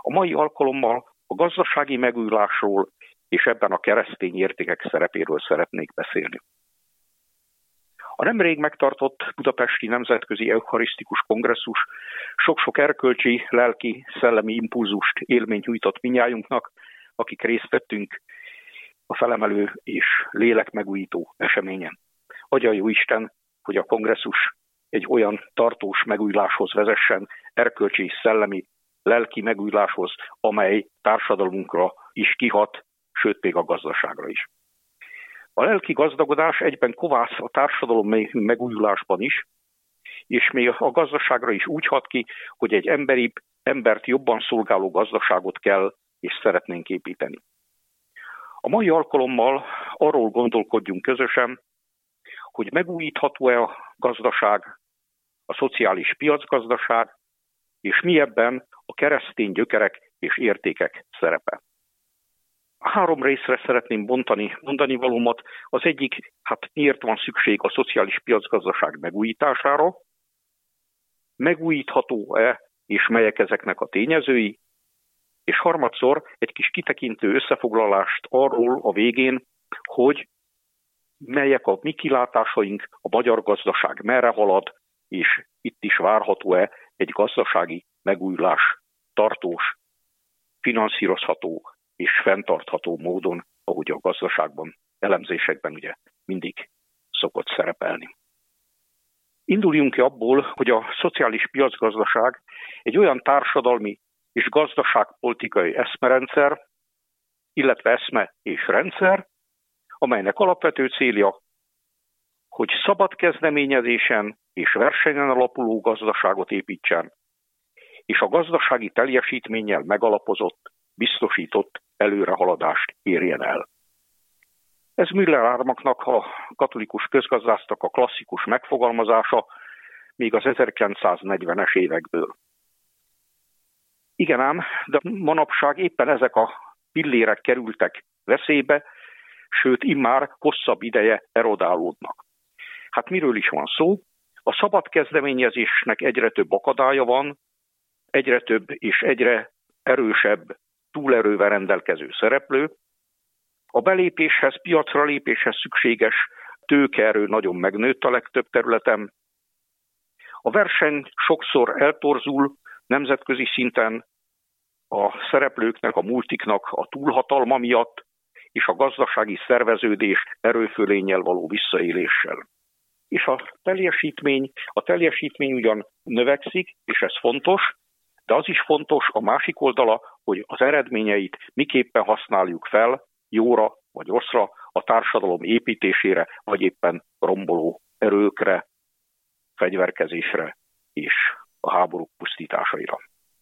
A mai alkalommal a gazdasági megújulásról és ebben a keresztény értékek szerepéről szeretnék beszélni. A nemrég megtartott Budapesti Nemzetközi Eucharisztikus Kongresszus sok-sok erkölcsi, lelki, szellemi impulzust, élményt nyújtott mindnyájunknak, akik részt vettünk a felemelő és lélekmegújító eseményen. Adja jó Isten, hogy a kongresszus egy olyan tartós megújuláshoz vezessen, erkölcsi, szellemi, lelki megújuláshoz, amely társadalmunkra is kihat, sőt még a gazdaságra is. A lelki gazdagodás egyben kovász a társadalom megújulásban is, és még a gazdaságra is úgy hat ki, hogy egy embert jobban szolgáló gazdaságot kell és szeretnénk építeni. A mai alkalommal arról gondolkodjunk közösen, hogy megújítható-e a gazdaság, a szociális piacgazdaság, és mi ebben a keresztény gyökerek és értékek szerepe. 3 részre szeretném mondani valómat. Az egyik, miért van szükség a szociális piacgazdaság megújítására, megújítható-e, és melyek ezeknek a tényezői, és harmadszor egy kis kitekintő összefoglalást arról a végén, hogy melyek a mi kilátásaink, a magyar gazdaság merre halad, és itt is várható-e egy gazdasági megújulás tartós, finanszírozható és fenntartható módon, ahogy a gazdaságban, elemzésekben ugye mindig szokott szerepelni. Induljunk ki abból, hogy a szociális piacgazdaság egy olyan társadalmi és gazdaságpolitikai eszmerendszer, illetve eszme és rendszer, amelynek alapvető célja, hogy szabad kezdeményezésen és versenyen alapuló gazdaságot építsen, és a gazdasági teljesítménnyel megalapozott, biztosított előrehaladást érjen el. Ez Müller Ármaknak, a katolikus közgazdásznak a klasszikus megfogalmazása még az 1940-es évekből. Igen ám, de manapság éppen ezek a pillérek kerültek veszélybe, sőt immár hosszabb ideje erodálódnak. Miről is van szó? A szabad kezdeményezésnek egyre több akadálya van, egyre több és egyre erősebb túlerővel rendelkező szereplő. A belépéshez, piacra lépéshez szükséges tőkeerő nagyon megnőtt a legtöbb területen. A verseny sokszor eltorzul nemzetközi szinten a szereplőknek, a multiknak a túlhatalma miatt, és a gazdasági szerveződés erőfölénnyel való visszaéléssel. És a teljesítmény ugyan növekszik, és ez fontos, de az is fontos a másik oldala, hogy az eredményeit miképpen használjuk fel, jóra vagy rosszra, a társadalom építésére, vagy éppen romboló erőkre, fegyverkezésre és a háborúk pusztításaira.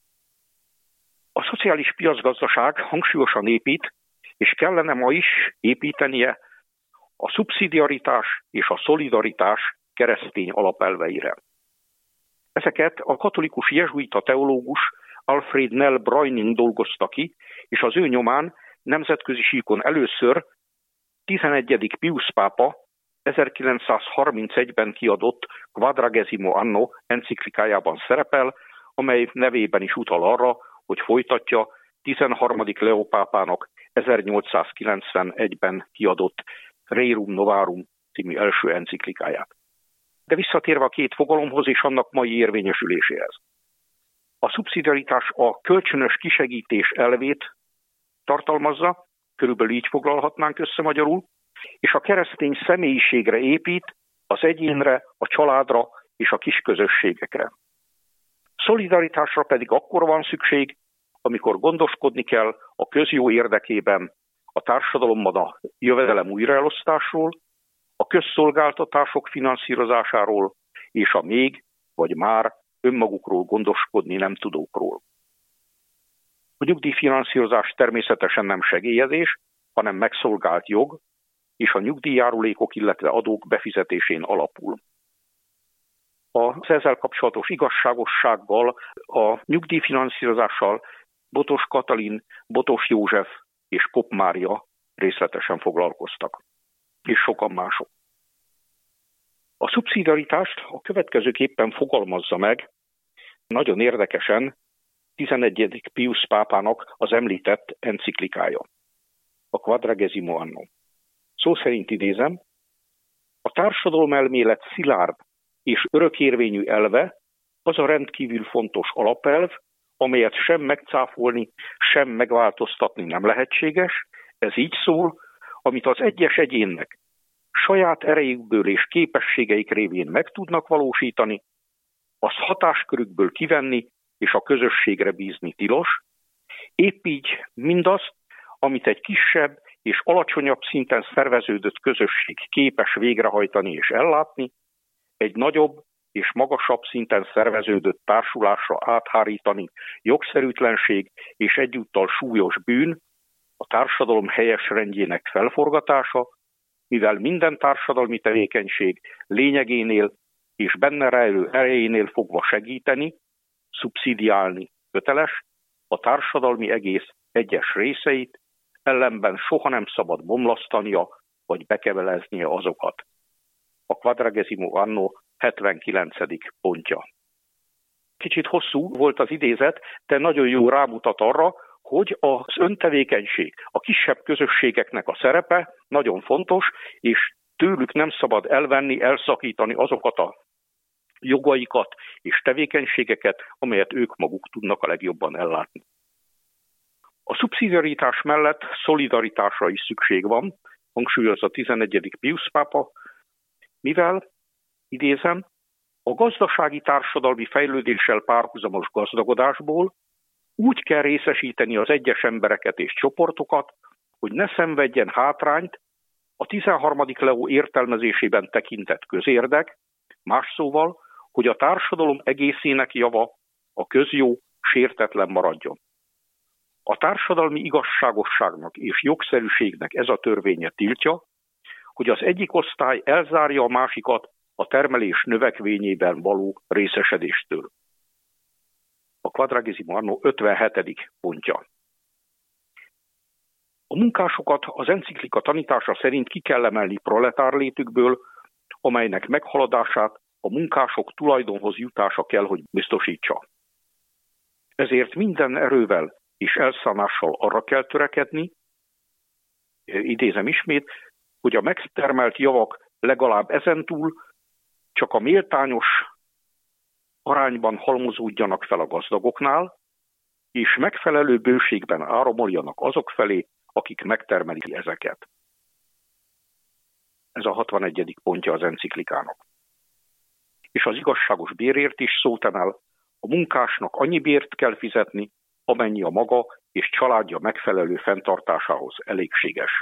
A szociális piacgazdaság hangsúlyosan épít, és kellene ma is építenie a szubszidiaritás és a szolidaritás keresztény alapelveire. Ezeket a katolikus jezsuita teológus Alfred Nell Breuning dolgozta ki, és az ő nyomán nemzetközi síkon először 11. Pius pápa 1931-ben kiadott Quadragesimo Anno enciklikájában szerepel, amely nevében is utal arra, hogy folytatja 13. Leó pápának 1891-ben kiadott Rerum Novarum című első enciklikáját. De visszatérve a 2 fogalomhoz és annak mai érvényesüléséhez. A szubszidiaritás a kölcsönös kisegítés elvét tartalmazza, körülbelül így foglalhatnánk össze magyarul, és a keresztény személyiségre épít, az egyénre, a családra és a kisközösségekre. Szolidaritásra pedig akkor van szükség, amikor gondoskodni kell a közjó érdekében a társadalomban a jövedelem újraelosztásról, a közszolgáltatások finanszírozásáról és a még vagy már önmagukról gondoskodni nem tudókról. A nyugdíjfinanszírozás természetesen nem segélyezés, hanem megszolgált jog, és a nyugdíjjárulékok, illetve adók befizetésén alapul. Az ezzel kapcsolatos igazságossággal, a nyugdíjfinanszírozással Botos Katalin, Botos József és Kopp Mária részletesen foglalkoztak, és sokan mások. A szubszidiaritást a következőképpen fogalmazza meg, nagyon érdekesen, 11. Pius pápának az említett enciklikája, a Quadragesimo Anno. Szó szerint idézem, a társadalomelmélet szilárd és örökérvényű elve az a rendkívül fontos alapelv, amelyet sem megcáfolni, sem megváltoztatni nem lehetséges. Ez így szól, amit az egyes egyénnek saját erejükből és képességeik révén meg tudnak valósítani, azt hatáskörükből kivenni és a közösségre bízni tilos. Épp így mindazt, amit egy kisebb és alacsonyabb szinten szerveződött közösség képes végrehajtani és ellátni, egy nagyobb és magasabb szinten szerveződött társulásra áthárítani jogszerűtlenség és egyúttal súlyos bűn, a társadalom helyes rendjének felforgatása, mivel minden társadalmi tevékenység lényegénél és benne rejlő erejénél fogva segíteni, szubszidiálni köteles a társadalmi egész egyes részeit, ellenben soha nem szabad bomlasztania vagy bekeveleznie azokat. A Quadragesimo Anno 79. pontja. Kicsit hosszú volt az idézet, de nagyon jó rámutat arra, hogy az öntevékenység, a kisebb közösségeknek a szerepe nagyon fontos, és tőlük nem szabad elvenni, elszakítani azokat a jogaikat és tevékenységeket, amelyet ők maguk tudnak a legjobban ellátni. A szubszidiaritás mellett szolidaritásra is szükség van, hangsúlyozza a 11. Pius pápa, mivel, idézem, a gazdasági társadalmi fejlődéssel párhuzamos gazdagodásból úgy kell részesíteni az egyes embereket és csoportokat, hogy ne szenvedjen hátrányt a 13. Leó értelmezésében tekintett közérdek, más szóval, hogy a társadalom egészének java, a közjó sértetlen maradjon. A társadalmi igazságosságnak és jogszerűségnek ez a törvénye tiltja, hogy az egyik osztály elzárja a másikat a termelés növekvényében való részesedéstől. A Quadragesimo Anno 57. pontja. A munkásokat az enciklika tanítása szerint ki kell emelni proletár létükből, amelynek meghaladását a munkások tulajdonhoz jutása kell, hogy biztosítsa. Ezért minden erővel és elszánással arra kell törekedni, idézem ismét, hogy a megtermelt javak legalább ezentúl csak a méltányos arányban halmozódjanak fel a gazdagoknál, és megfelelő bőségben áramoljanak azok felé, akik megtermelik ezeket. Ez a 61. pontja az enciklikának. És az igazságos bérért is szót emel, a munkásnak annyi bért kell fizetni, amennyi a maga és családja megfelelő fenntartásához elégséges.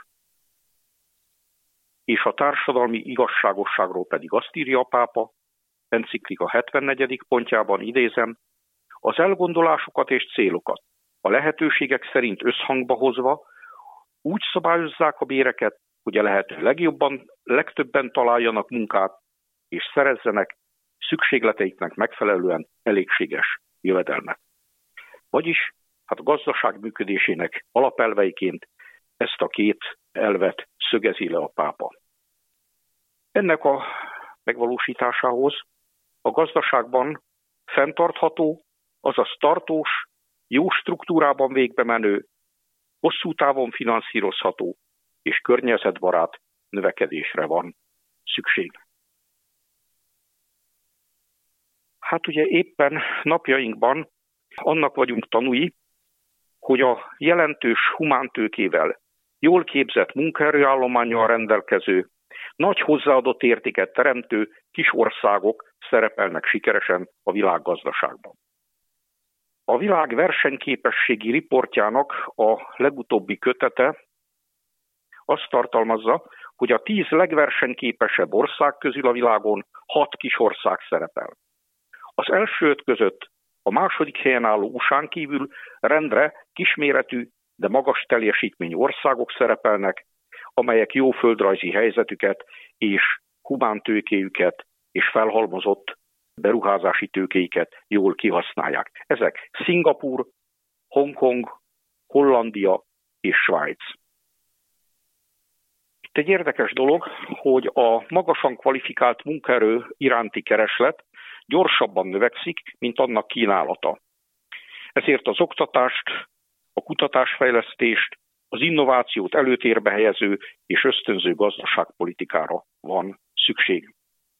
És a társadalmi igazságosságról pedig azt írja a pápa, enciklika 74. pontjában, idézem, az elgondolásokat és célokat a lehetőségek szerint összhangba hozva úgy szabályozzák a béreket, hogy a lehető legtöbben találjanak munkát, és szerezzenek szükségleteiknek megfelelően elégséges jövedelmet. Vagyis a gazdaság működésének alapelveiként ezt a két elvet szögezi le a pápa. Ennek a megvalósításához a gazdaságban fenntartható, azaz tartós, jó struktúrában végbe menő, hosszú távon finanszírozható és környezetbarát növekedésre van szükség. Hát ugye éppen napjainkban annak vagyunk tanúi, hogy a jelentős humántőkével, jól képzett munkaerőállománnyal rendelkező, nagy hozzáadott értéket teremtő kis országok szerepelnek sikeresen a világgazdaságban. A világ versenyképességi riportjának a legutóbbi kötete azt tartalmazza, hogy a 10 legversenyképesebb ország közül a világon 6 kis ország szerepel. Az első 5 között a második helyen álló USA-n kívül rendre kisméretű, de magas teljesítményű országok szerepelnek, amelyek jó földrajzi helyzetüket és humántőkéjüket és felhalmozott beruházási tőkéiket jól kihasználják. Ezek Szingapúr, Hongkong, Hollandia és Svájc. Itt egy érdekes dolog, hogy a magasan kvalifikált munkaerő iránti kereslet gyorsabban növekszik, mint annak kínálata. Ezért az oktatást, a kutatásfejlesztést, az innovációt előtérbe helyező és ösztönző gazdaságpolitikára van szükség.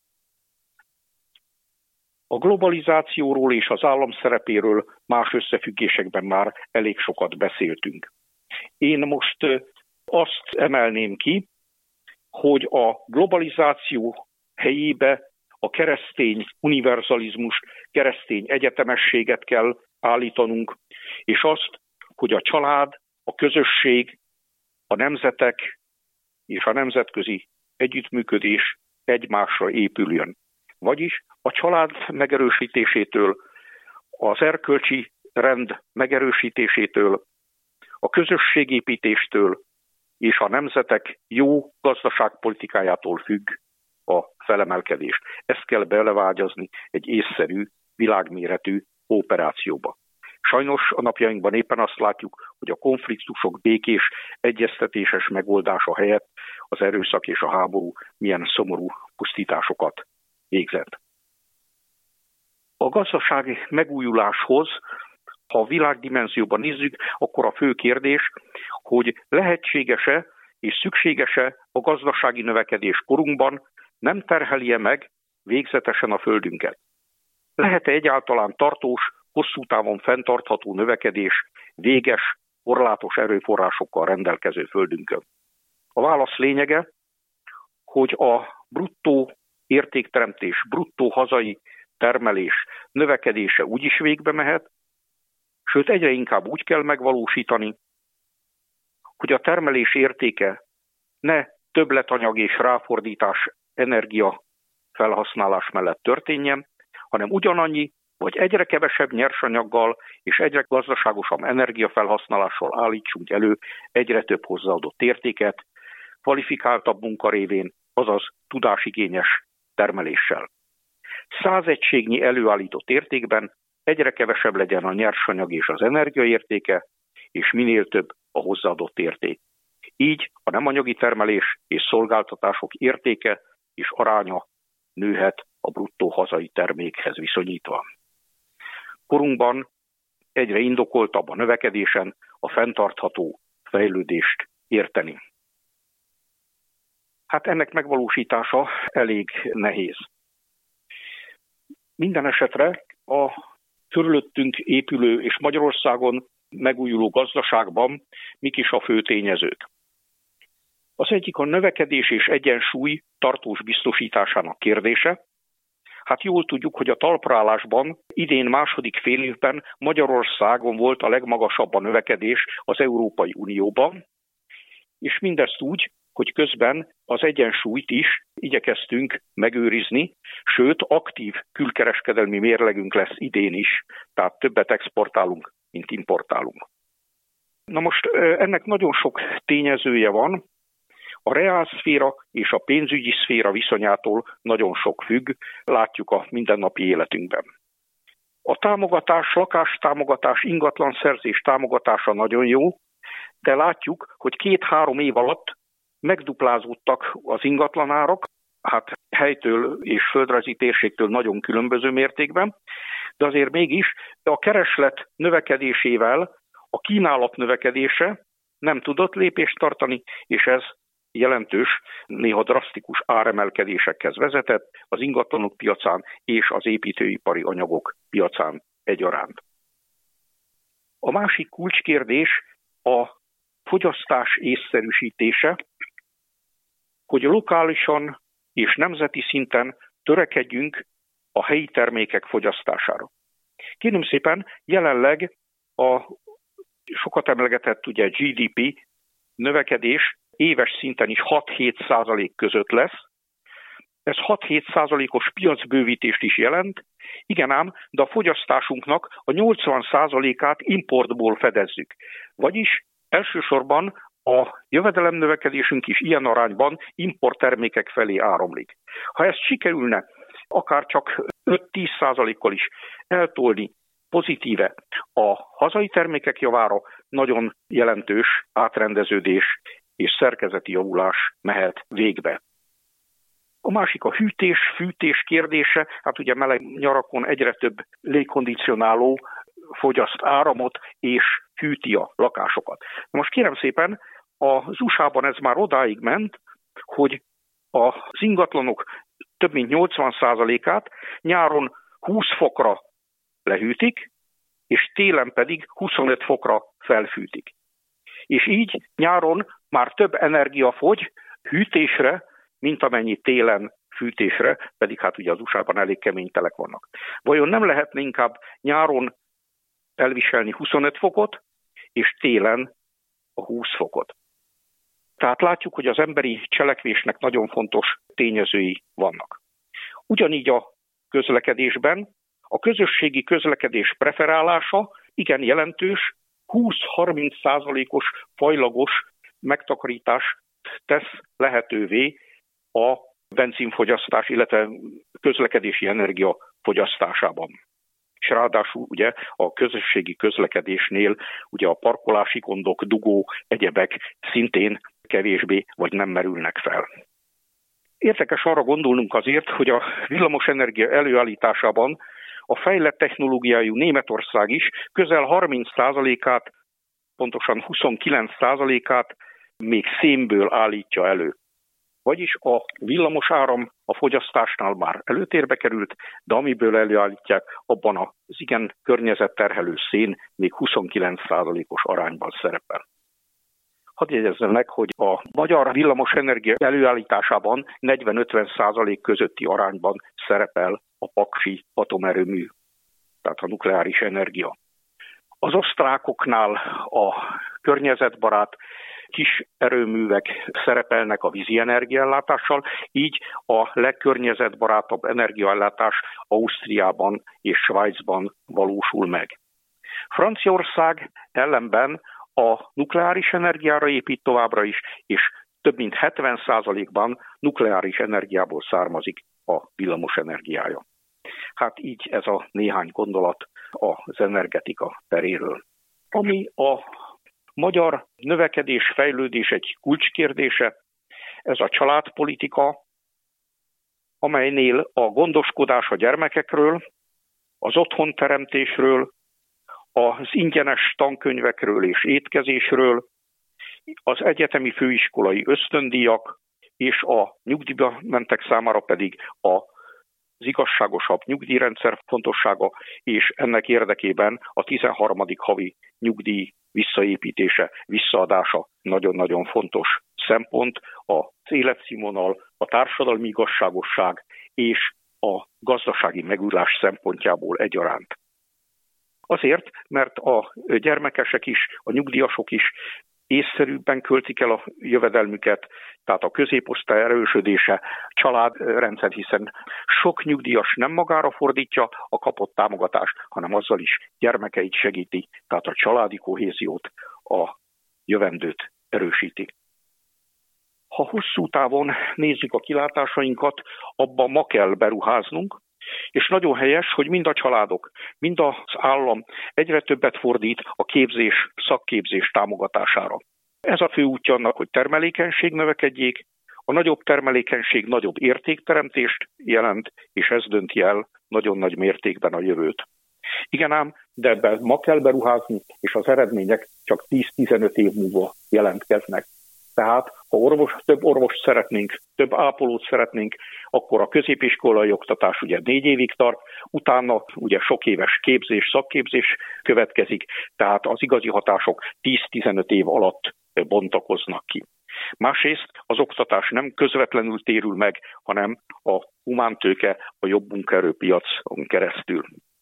A globalizációról és az állam szerepéről más összefüggésekben már elég sokat beszéltünk. Én most azt emelném ki, hogy a globalizáció helyébe a keresztény univerzalizmus, keresztény egyetemességet kell állítanunk, és azt, hogy a család, a közösség, a nemzetek és a nemzetközi együttműködés egymásra épüljön. Vagyis a család megerősítésétől, az erkölcsi rend megerősítésétől, a közösségépítéstől és a nemzetek jó gazdaságpolitikájától függ a felemelkedés. Ezt kell belevágyazni egy észszerű, világméretű kooperációba. Sajnos a napjainkban éppen azt látjuk, hogy a konfliktusok békés, egyeztetéses megoldása helyett az erőszak és a háború milyen szomorú pusztításokat végzett. A gazdasági megújuláshoz, ha a világdimenzióban nézzük, akkor a fő kérdés, hogy lehetséges-e és szükséges-e a gazdasági növekedés korunkban, nem terheli-e meg végzetesen a földünket. Lehet-e egyáltalán tartós, hosszú távon fenntartható növekedés véges, korlátos erőforrásokkal rendelkező földünkön? A válasz lényege, hogy a bruttó értékteremtés, bruttó hazai termelés növekedése úgyis végbe mehet, sőt egyre inkább úgy kell megvalósítani, hogy a termelés értéke ne többletanyag és ráfordítás energia felhasználás mellett történjen, hanem ugyanannyi, vagy egyre kevesebb nyersanyaggal és egyre gazdaságosabb energiafelhasználással állítsunk elő egyre több hozzáadott értéket, kvalifikáltabb munka révén, azaz tudásigényes termeléssel. 100 egységnyi előállított értékben egyre kevesebb legyen a nyersanyag és az energiaértéke, és minél több a hozzáadott érték. Így a nem anyagi termelés és szolgáltatások értéke és aránya nőhet a bruttó hazai termékhez viszonyítva. Korunkban egyre indokoltabb a növekedésen a fenntartható fejlődést érteni. Hát ennek megvalósítása elég nehéz. Minden esetre a körülöttünk épülő és Magyarországon megújuló gazdaságban mik is a fő tényezők. Az egyik a növekedés és egyensúly tartós biztosításának kérdése. Hát jól tudjuk, hogy a talpraállásban idén második félévben Magyarországon volt a legmagasabb a növekedés az Európai Unióban, és mindezt úgy, hogy közben az egyensúlyt is igyekeztünk megőrizni, sőt, aktív külkereskedelmi mérlegünk lesz idén is, tehát többet exportálunk, mint importálunk. Na most ennek nagyon sok tényezője van, a reálszféra és a pénzügyi szféra viszonyától nagyon sok függ, látjuk a mindennapi életünkben. A támogatás, lakástámogatás, ingatlanszerzés támogatása nagyon jó, de látjuk, hogy 2-3 év alatt megduplázódtak az ingatlanárak, hát helytől és földrajzi térségtől nagyon különböző mértékben, de azért mégis a kereslet növekedésével a kínálat növekedése nem tudott lépést tartani, és ez jelentős, néha drasztikus áremelkedésekhez vezetett az ingatlanok piacán és az építőipari anyagok piacán egyaránt. A másik kulcskérdés a fogyasztás észszerűsítése, hogy lokálisan és nemzeti szinten törekedjünk a helyi termékek fogyasztására. Kérem szépen, jelenleg a sokat emlegetett ugye GDP növekedés éves szinten is 6-7% között lesz. Ez 6-7%-os piacbővítést is jelent, igen ám, de a fogyasztásunknak a 80%-át importból fedezzük. Vagyis elsősorban a jövedelemnövekedésünk is ilyen arányban importtermékek felé áramlik. Ha ezt sikerülne akár csak 5-10%-kal is eltolni pozitíve a hazai termékek javára, nagyon jelentős átrendeződés és szerkezeti javulás mehet végbe. A másik a hűtés, fűtés kérdése, hát ugye meleg nyarakon egyre több légkondicionáló fogyaszt áramot és hűti a lakásokat. Most kérem szépen, az USA-ban ez már odáig ment, hogy az ingatlanok több mint 80%-át nyáron 20 fokra lehűtik, és télen pedig 25 fokra felfűtik. És így nyáron már több energia fogy hűtésre, mint amennyi télen fűtésre, pedig hát ugye az USA-ban elég kemény telek vannak. Vajon nem lehetne inkább nyáron elviselni 25 fokot, és télen a 20 fokot? Tehát látjuk, hogy az emberi cselekvésnek nagyon fontos tényezői vannak. Ugyanígy a közlekedésben a közösségi közlekedés preferálása igen jelentős, 20-30%-os fajlagos megtakarítást tesz lehetővé a benzinfogyasztás, illetve közlekedési energia fogyasztásában. És ráadásul ugye a közösségi közlekedésnél ugye a parkolási gondok, dugó, egyebek szintén kevésbé vagy nem merülnek fel. Érdekes arra gondolnunk azért, hogy a villamosenergia előállításában a fejlett technológiájú Németország is közel 30%-át, pontosan 29%-át még szénből állítja elő. Vagyis a villamos áram a fogyasztásnál már előtérbe került, de amiből előállítják, abban az igen környezetterhelő szén még 29%-os arányban szerepel. Hadd jegyezzem meg, hogy a magyar villamosenergia előállításában 40-50% közötti arányban szerepel a paksi atomerőmű, tehát a nukleáris energia. Az osztrákoknál a környezetbarát kis erőművek szerepelnek a vízi energiaellátással, így a legkörnyezetbarátabb energiaellátás Ausztriában és Svájcban valósul meg. Franciaország ellenben a nukleáris energiára épít továbbra is, és több mint 70%-ban nukleáris energiából származik a villamos energiája. Hát így ez a néhány gondolat az energetika teréről. Ami a magyar növekedés, fejlődés egy kulcskérdése, ez a családpolitika, amelynél a gondoskodás a gyermekekről, az otthonteremtésről, az ingyenes tankönyvekről és étkezésről, az egyetemi főiskolai ösztöndíjak és a nyugdíjba mentek számára pedig az igazságosabb nyugdíjrendszer fontossága, és ennek érdekében a 13. havi nyugdíj visszaépítése, visszaadása nagyon-nagyon fontos szempont, az életszínvonal, a társadalmi igazságosság és a gazdasági megújulás szempontjából egyaránt. Azért, mert a gyermekesek is, a nyugdíjasok is észszerűbben költik el a jövedelmüket, tehát a középosztály erősödése, családrendszer, hiszen sok nyugdíjas nem magára fordítja a kapott támogatást, hanem azzal is gyermekeit segíti, tehát a családi kohéziót, a jövendőt erősíti. Ha hosszú távon nézzük a kilátásainkat, abban ma kell beruháznunk, és nagyon helyes, hogy mind a családok, mind az állam egyre többet fordít a képzés, szakképzés támogatására. Ez a fő útja annak, hogy termelékenység növekedjék, a nagyobb termelékenység nagyobb értékteremtést jelent, és ez dönti el nagyon nagy mértékben a jövőt. Igen ám, de ebben ma kell beruházni, és az eredmények csak 10-15 év múlva jelentkeznek. Tehát, ha több orvost szeretnénk, több ápolót szeretnénk, akkor a középiskolai oktatás ugye 4 évig tart, utána ugye sok éves képzés, szakképzés következik, tehát az igazi hatások 10-15 év alatt bontakoznak ki. Másrészt az oktatás nem közvetlenül térül meg, hanem a humántőke, a jobb munkaerőpiacon keresztül.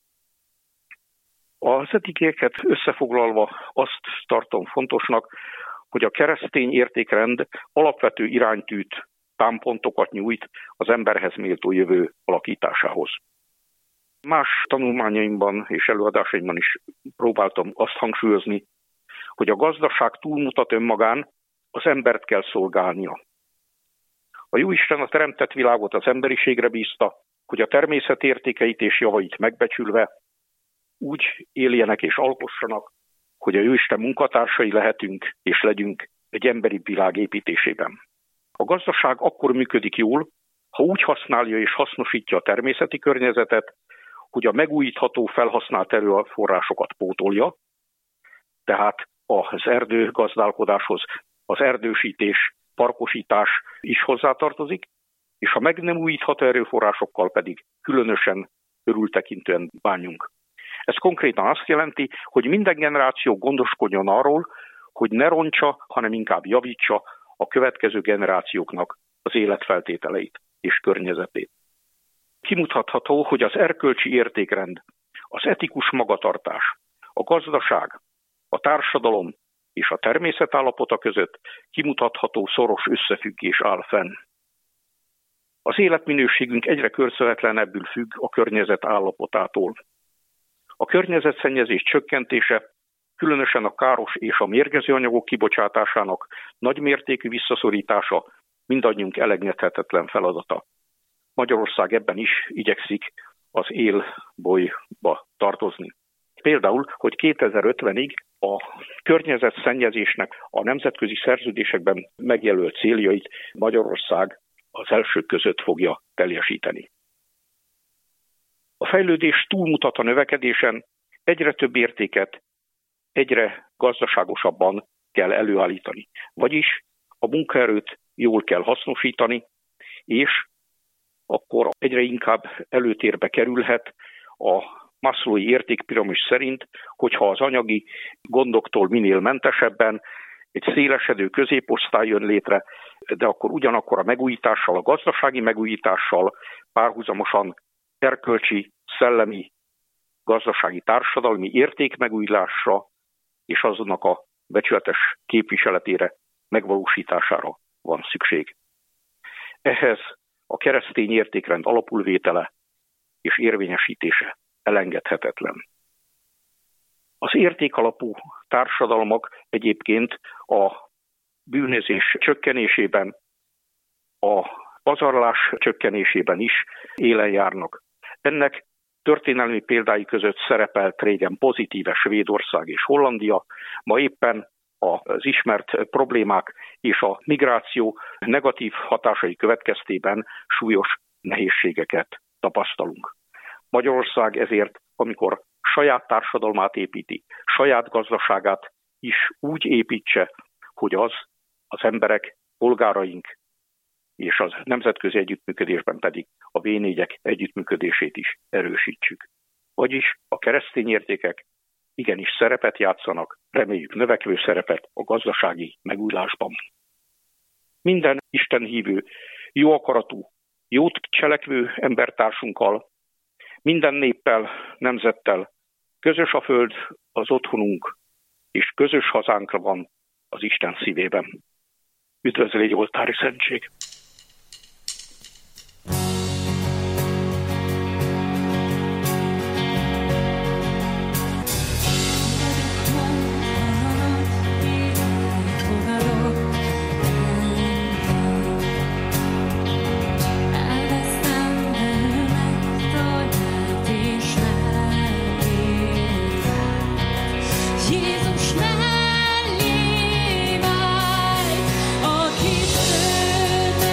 Az eddigieket összefoglalva azt tartom fontosnak, hogy a keresztény értékrend alapvető iránytűt, támpontokat nyújt az emberhez méltó jövő alakításához. Más tanulmányaimban és előadásaimban is próbáltam azt hangsúlyozni, hogy a gazdaság túlmutat önmagán, az embert kell szolgálnia. A Jóisten a teremtett világot az emberiségre bízta, hogy a természet értékeit és javait megbecsülve úgy éljenek és alkossanak, hogy a Jóisten munkatársai lehetünk és legyünk egy emberi világ építésében. A gazdaság akkor működik jól, ha úgy használja és hasznosítja a természeti környezetet, hogy a megújítható felhasznált erőforrásokat pótolja, tehát az erdőgazdálkodáshoz az erdősítés, parkosítás is hozzátartozik, és a meg nem újítható erőforrásokkal pedig különösen körültekintően bánjunk. Ez konkrétan azt jelenti, hogy minden generáció gondoskodjon arról, hogy ne rontsa, hanem inkább javítsa a következő generációknak az életfeltételeit és környezetét. Kimutatható, hogy az erkölcsi értékrend, az etikus magatartás, a gazdaság, a társadalom és a természet állapota között kimutatható szoros összefüggés áll fenn. Az életminőségünk egyre körzületlenebbül függ a környezet állapotától. A környezetszennyezés csökkentése, különösen a káros és a mérgező anyagok kibocsátásának nagymértékű visszaszorítása mindannyiunk elengedhetetlen feladata. Magyarország ebben is igyekszik az élbolyba tartozni. Például, hogy 2050-ig a környezetszennyezésnek a nemzetközi szerződésekben megjelölt céljait Magyarország az elsők között fogja teljesíteni. A fejlődés túlmutat a növekedésen, egyre több értéket egyre gazdaságosabban kell előállítani. Vagyis a munkaerőt jól kell hasznosítani, és akkor egyre inkább előtérbe kerülhet a Maslow'i értékpiramis szerint, hogyha az anyagi gondoktól minél mentesebben egy szélesedő középosztály jön létre, de akkor ugyanakkor a megújítással, a gazdasági megújítással párhuzamosan erkölcsi, szellemi, gazdasági, társadalmi értékmegújulásra és azonnak a becsületes képviseletére, megvalósítására van szükség. Ehhez a keresztény értékrend alapulvétele és érvényesítése elengedhetetlen. Az értékalapú társadalmak egyébként a bűnözés csökkenésében, a pazarlás csökkenésében is élen járnak. Ennek történelmi példái között szerepelt régen pozitíve Svédország és Hollandia, ma éppen az ismert problémák és a migráció negatív hatásai következtében súlyos nehézségeket tapasztalunk. Magyarország ezért, amikor saját társadalmát építi, saját gazdaságát is úgy építse, hogy az emberek, polgáraink és az nemzetközi együttműködésben pedig a V4-ek együttműködését is erősítsük. Vagyis a keresztény értékek igenis szerepet játszanak, reméljük növekvő szerepet a gazdasági megújulásban. Minden istenhívő, jó akaratú, jót cselekvő embertársunkkal, minden néppel, nemzettel közös a föld, az otthonunk, és közös hazánkra van az Isten szívében. Üdvözöl egy oltári szentség! Jézus mellé válj, aki föld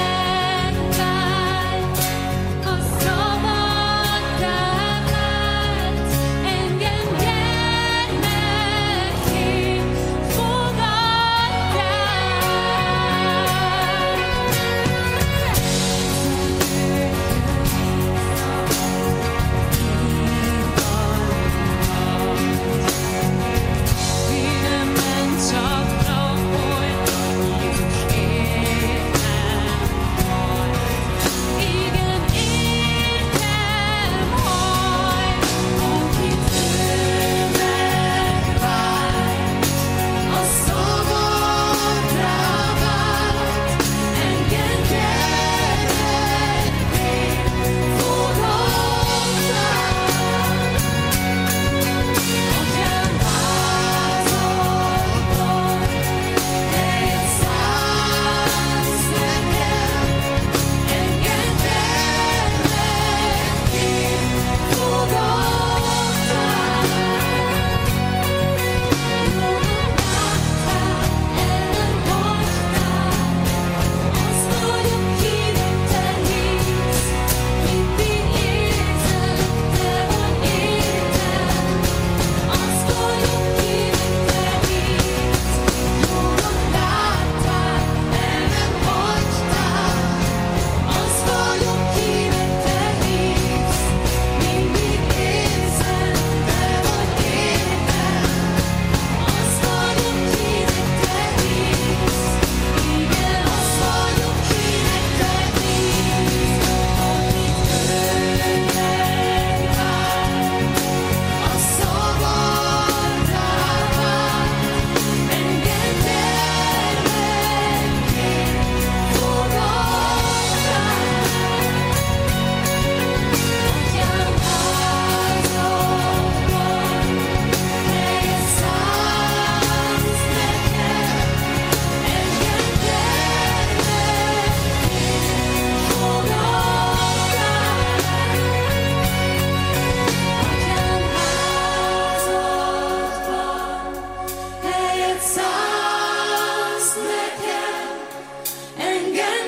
Szánsz nekem, engem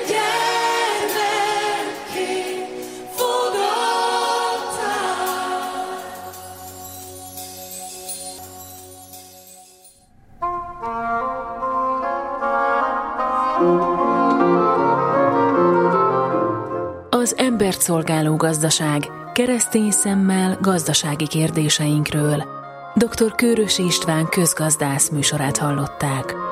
gyermekké fogadtál. Az embert szolgáló gazdaság, keresztény szemmel gazdasági kérdéseinkről. Dr. Kőrösi István közgazdász műsorát hallották.